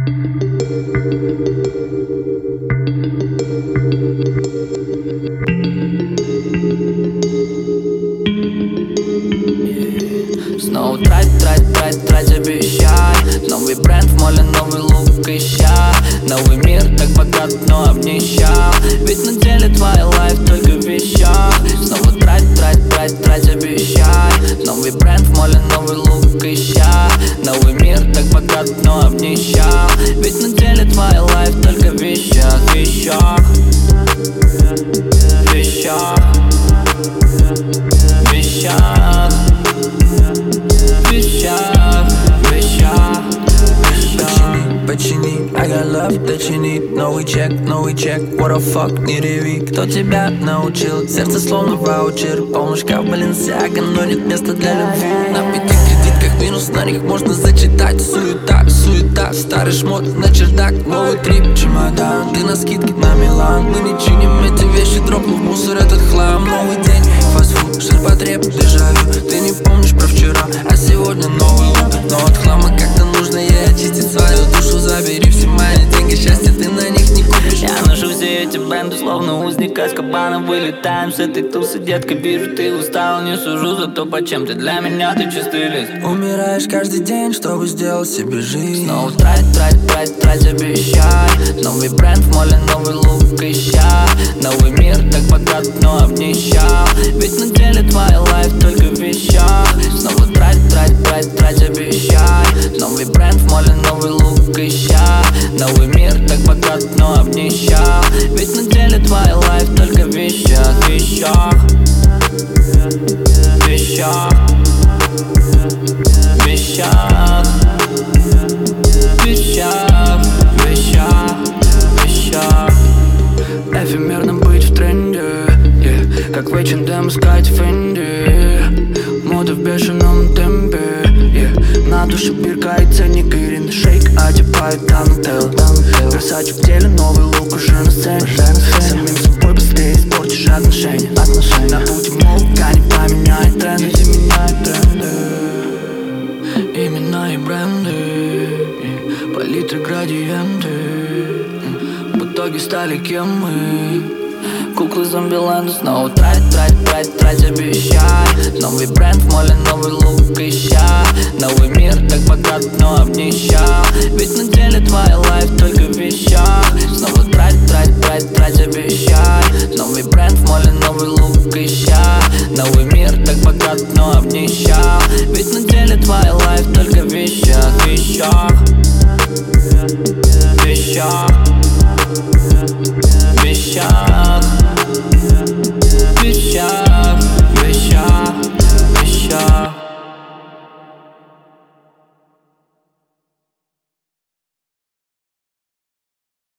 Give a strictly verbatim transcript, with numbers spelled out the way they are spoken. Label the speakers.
Speaker 1: Снова трать, трать, трать, трать, обещай. Новый бренд в моле, новый лук ища. Новый мир так богат, но обнищал. Ведь на деле твоя лайф только в вещах. Снова трать, трать, трать, трать, обещай. Новый бренд в моле, новый лук ища. Новый мир так богат, но обнищал. Ведь на деле твоя лайф только в вещах, вещах, вещах, вещах, вещах, вещах, вещах.
Speaker 2: Почини, I got love that you need. Новый чек, новый чек, what the fuck, не реви. Кто тебя научил? Сердце словно ваучер. Полный шкаф Balenciaga, но нет места для любви. На пяти кредитках минус, на них можно зачитать. Суета, суета, старый шмот на чердак. Новый трип, чемодан, ты на скидке на Милан. Мы не чиним эти вещи, дропнув в мусор этот хлам. Новый день, фастфуд, ширпотреб, дежавю. Ты не помнишь про вчера, а сегодня новый лук. Но от хлама как-то нужно ей очистить свою душу. Забери все мои деньги, счастье ты на них не купишь.
Speaker 1: Я ношу все эти бренды, словно узник Азкабана. Вылетаем с этой тусы, детка, вижу, ты устал. Не сужу за то, почем ты для меня, ты чистый лист.
Speaker 2: Умираешь каждый день, чтобы сделать себе жизнь.
Speaker 1: Снова трать, трать, трать, трать, обещай. Новый бренд в моле, новый лук ища. Новый мир так богат, но обнищал. Ведь на деле твоя лайф только в вещах. Снова трать, трать, трать, трать, обещай. Новый бренд в моле, новый лук ища. Новый мир так богат, но обнищал. Ведь на деле твоя лайф только в вещах, вещах, вещах, вещах, вещах, вещах, вещах. Эфемерно быть в тренде, yeah. Как в эйч энд эм искать Фенди. Мода в бешеном темпе, yeah. На душе бирка и ценник Ирин. Шейк одевает Дантел. Версачи в теле, новый лук уже на сцене. Самим собой быстрее испортишь отношения. На пути молока не поменяет тренды. Имена и бренды, yeah. Палитры, градиенты. В итоге стали кем мы. Куклы зомбиленда. Снова трать, трать, трать, трать, обещай. Новый бренд в моле, новый лук ища. Новый мир так богат, но обнищал.